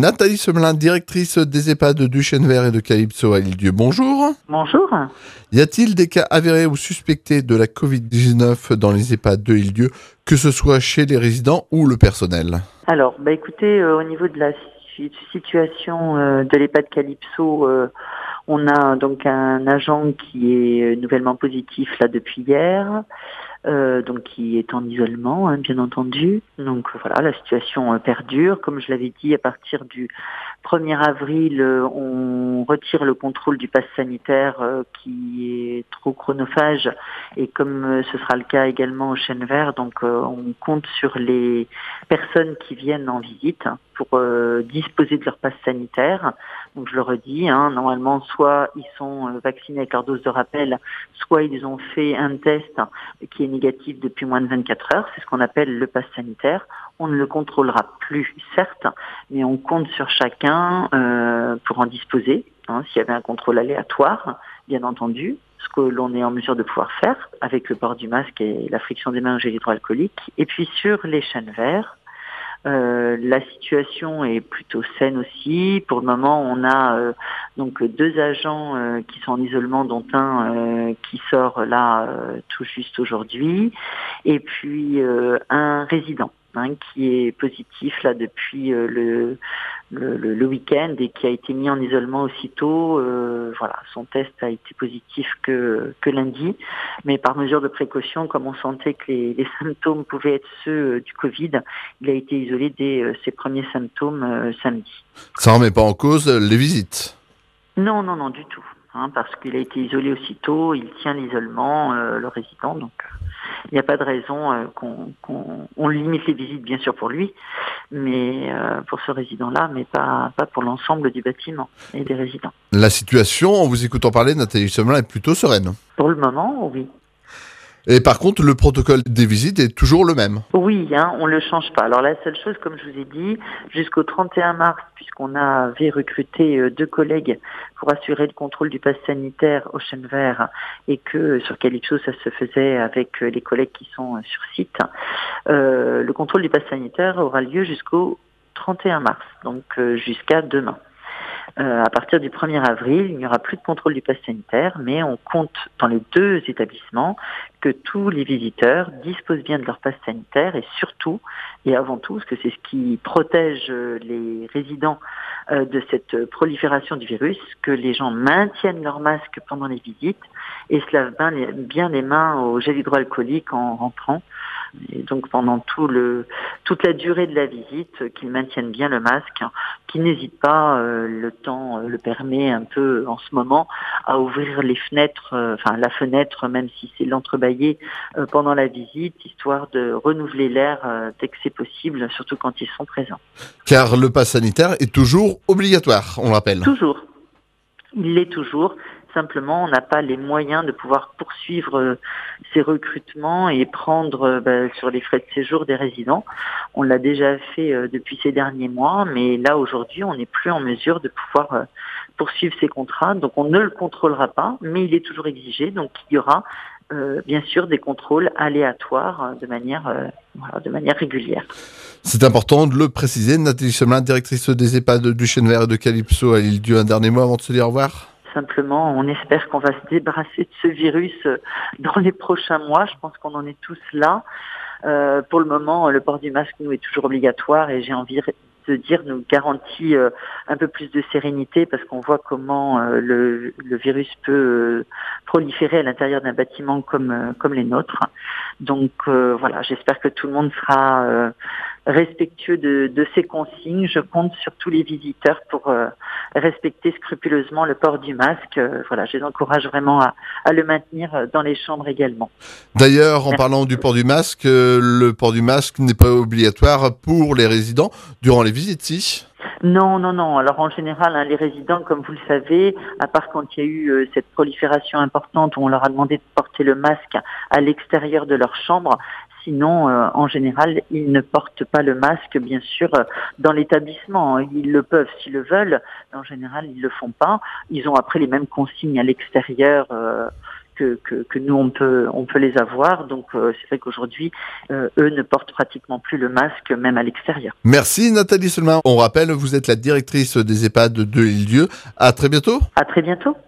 Nathalie Semelin, directrice des EHPAD du Chêne Vert et de Calypso à l'Île-Dieu. Bonjour. Bonjour. Y a-t-il des cas avérés ou suspectés de la Covid-19 dans les EHPAD de l'Île-Dieu, que ce soit chez les résidents ou le personnel? Alors, écoutez, au niveau de la situation de l'EHPAD Calypso, on a donc un agent qui est nouvellement positif là depuis hier, donc qui est en isolement, bien entendu. Donc voilà, la situation perdure. Comme je l'avais dit, à partir du 1er avril, on retire le contrôle du pass sanitaire qui est trop chronophage, et comme ce sera le cas également au Chêne Vert, donc on compte sur les personnes qui viennent en visite pour disposer de leur pass sanitaire. Donc je le redis, normalement soit ils sont vaccinés avec leur dose de rappel, soit ils ont fait un test qui est négatif depuis moins de 24 heures. C'est ce qu'on appelle le pass sanitaire. On ne le contrôlera plus, certes, mais on compte sur chacun pour en disposer. S'il y avait un contrôle aléatoire, bien entendu, ce que l'on est en mesure de pouvoir faire avec le port du masque et la friction des mains au gel hydroalcoolique. Et puis sur les chênes verts, la situation est plutôt saine aussi. Pour le moment, on a donc 2 agents qui sont en isolement, dont un qui sort là tout juste aujourd'hui, et puis un résident qui est positif là depuis le week-end et qui a été mis en isolement aussitôt. Voilà, son test a été positif que lundi, mais par mesure de précaution, comme on sentait que les symptômes pouvaient être ceux du Covid, il a été isolé dès ses premiers symptômes samedi. Ça remet pas en cause les visites? Non, du tout. Parce qu'il a été isolé aussitôt, il tient l'isolement, le résident, donc il n'y a pas de raison qu'on limite les visites, bien sûr pour lui, mais pour ce résident-là, mais pas pour l'ensemble du bâtiment et des résidents. La situation, en vous écoutant parler, Nathalie Semelin, est plutôt sereine? Pour le moment, oui. Et par contre, le protocole des visites est toujours le même? Oui, on ne le change pas. Alors la seule chose, comme je vous ai dit, jusqu'au 31 mars, puisqu'on avait recruté 2 collègues pour assurer le contrôle du pass sanitaire au Chêne Vert, et que sur Calypso, ça se faisait avec les collègues qui sont sur site, le contrôle du pass sanitaire aura lieu jusqu'au 31 mars, donc jusqu'à demain. À partir du 1er avril, il n'y aura plus de contrôle du pass sanitaire, mais on compte dans les 2 établissements que tous les visiteurs disposent bien de leur pass sanitaire, et surtout, et avant tout, parce que c'est ce qui protège les résidents de cette prolifération du virus, que les gens maintiennent leur masque pendant les visites et se lavent bien les mains au gel hydroalcoolique en rentrant. Et donc pendant toute la durée de la visite, qu'ils maintiennent bien le masque, qu'ils n'hésitent pas, le temps le permet un peu en ce moment, à ouvrir les fenêtres, la fenêtre, même si c'est l'entrebâillé, pendant la visite, histoire de renouveler l'air dès que c'est possible, surtout quand ils sont présents. Car le pass sanitaire est toujours obligatoire, on le rappelle. Toujours. Il l'est toujours. Simplement, on n'a pas les moyens de pouvoir poursuivre ces recrutements et prendre sur les frais de séjour des résidents. On l'a déjà fait depuis ces derniers mois, mais là, aujourd'hui, on n'est plus en mesure de pouvoir poursuivre ces contrats. Donc, on ne le contrôlera pas, mais il est toujours exigé. Donc, il y aura bien sûr des contrôles aléatoires de manière régulière. C'est important de le préciser. Nathalie Semelin, directrice des EHPAD du Chêne Vert et de Calypso à l'Île-Dieu. Un dernier mot avant de se dire au revoir? Simplement, on espère qu'on va se débarrasser de ce virus dans les prochains mois. Je pense qu'on en est tous là. Pour le moment, le port du masque, nous, est toujours obligatoire, et j'ai envie de dire, nous garantit un peu plus de sérénité, parce qu'on voit comment le virus peut proliférer à l'intérieur d'un bâtiment comme les nôtres. Donc voilà, j'espère que tout le monde sera respectueux de ces consignes. Je compte sur tous les visiteurs pour respecter scrupuleusement le port du masque. Voilà, je les encourage vraiment à le maintenir dans les chambres également. D'ailleurs, en parlant du port du masque, le port du masque n'est pas obligatoire pour les résidents durant les visites, si? Non. Alors en général, les résidents, comme vous le savez, à part quand il y a eu cette prolifération importante où on leur a demandé de porter le masque à l'extérieur de leur chambre, sinon, en général, ils ne portent pas le masque, bien sûr, dans l'établissement. Ils le peuvent s'ils le veulent, mais en général, ils le font pas. Ils ont après les mêmes consignes à l'extérieur que nous on peut les avoir. Donc c'est vrai qu'aujourd'hui eux ne portent pratiquement plus le masque même à l'extérieur. Merci Nathalie Selmin. On rappelle, vous êtes la directrice des EHPAD de Île-d'Yeu. À très bientôt. À très bientôt.